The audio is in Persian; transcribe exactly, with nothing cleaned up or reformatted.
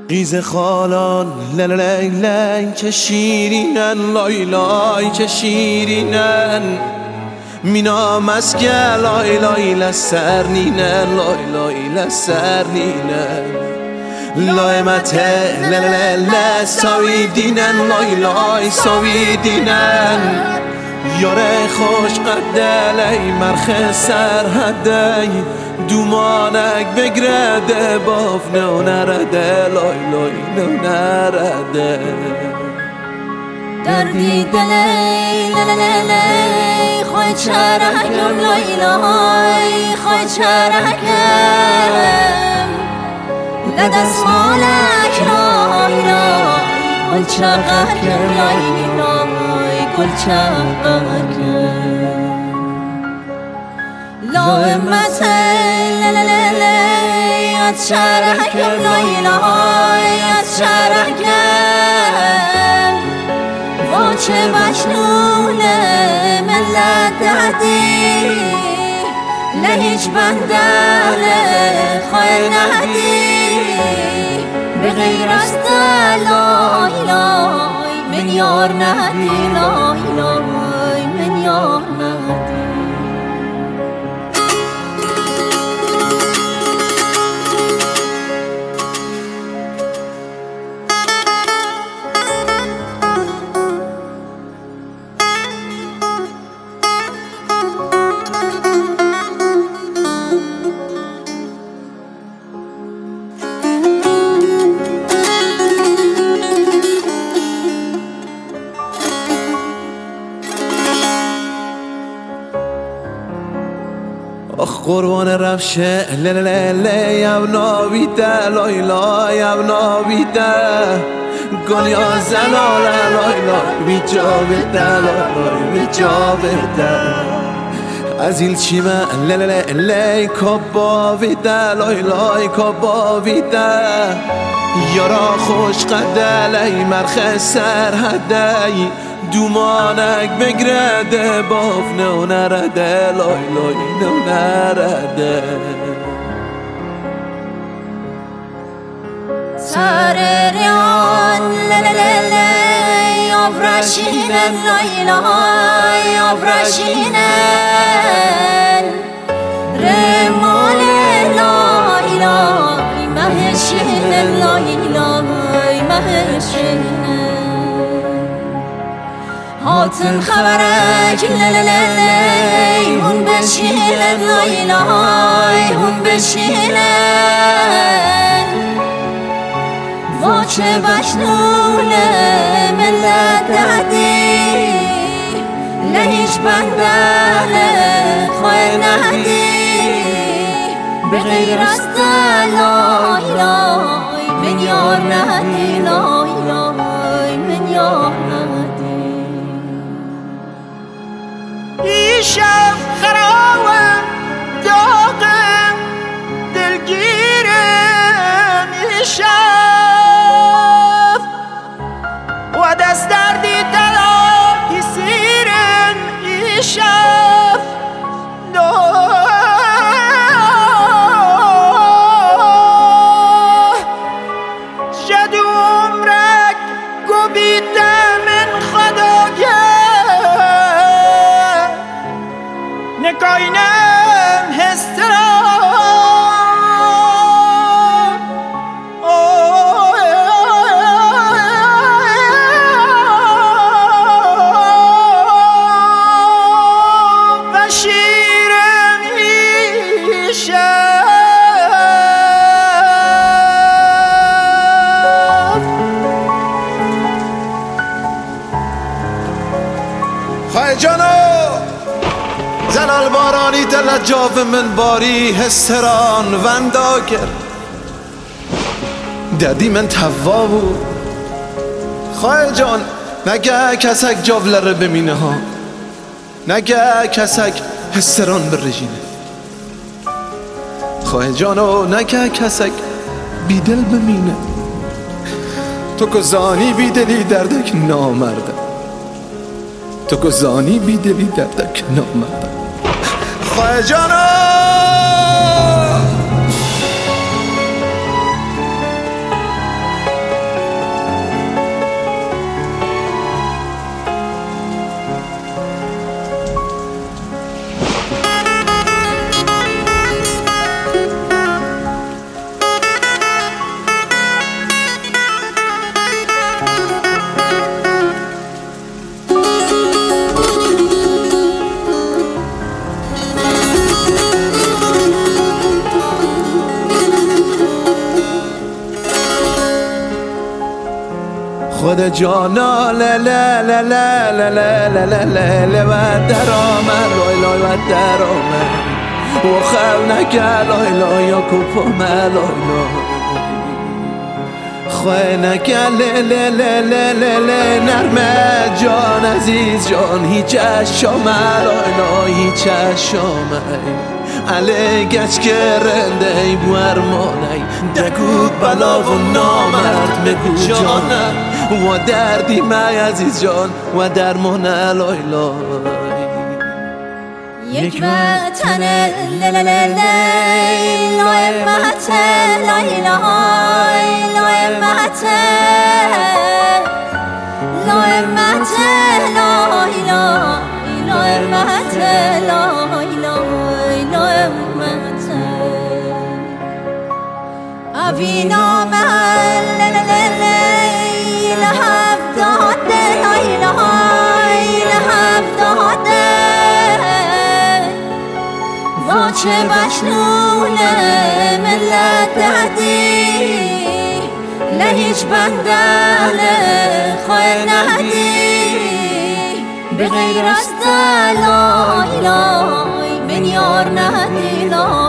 قیز خالان للی لی چه شیرینن، لای لای چه شیرینن، مینا مسکه لای لای لسرنینن، لای لای لسرنینن، لای مته للی لی ساویدینن، لای لای ساویدینن، یاره خوش قدلی مرخ سرحدی دومانک بگرده باف نو نرده، لای لای نو نرده. دردی دلی للی خوی چرکم، لای لای خوی چرکم، لدست مالک لای لای گل چرکم، لای لای گل چرکم، لای مته للی از شرکم، لای لای از شرکم، و چه مجنون ملت دهدی لهیچ بندل خواه نهدی، به غیر از لای لای من یار نهدی، لای لای من یار نهدی. آخ قربان رفشه لللی اب نابیده، لای لای اب نابیده، گلیا زلاله لای لای بی جا بده، لای لای بی جا بده، از این چیمه لللی کبا بیده، لای لای کبا بیده، یارا خوش قدلی مرخ سرحدی دومانک بگرده باف نو نرده، لای لای نو نرده. سر ریان لللی آفرشینن، لای لای آفرشینن، رمال لای لای مهشینن، لای لای مهشینن، هاتن خبرک لللی هون بشینن، لای لای هون بشینن، و چه مجنون ملت دهدی لهیچ بندل خواه نهدی، به غیر از لای لای من یار نهدی، لای لای من یار نهدی. ای شب خرابم داغم دلگیرم، ای شب و دست دردی تلاهی سیرم، ای شب شد عمرک گبیدم من خداگه نکاینم هسترا و شیرم ایشم خواهی جانو زلال بارانی دل جاو من باری هستران وندا کرد، دردی من توا بود. خواهی جان نگه کسک جاولره بمینه ها، نگه کسک هستران برژینه، خواهی جانو نگه کسک بیدل بمینه، تو کزانی بیدلی دردک نامرده، تو کزانی بیدلی دردک نامرده. خواهی جانو خود جانا لا لا لا لا لا لا لا لا لا لا و درآمد لای لای و درآمد و خل نکرد لای لای یا کوپا لای لای خواه نکرد لی لی لی لی لی لی نرمه جان عزیز جان هیچ اشامه لای لای هیچ اشامه علی گچ کرنده ای بو ارمانه دگو بلا و نامرد مگو جانم و دردی مای عزیز جان و درمانه لای لای یک وطن للللی لای مهتل لای لای لای مهتل لای مهتل لای لای لای مهتل لای لای لای مهتل اوینا محل للللی لحب داده لای لای لحب داده واچه بشنونه ملت دهدی لهیچ بنده خواه نهدی به غیر از دلای لای بنیار نهدی لای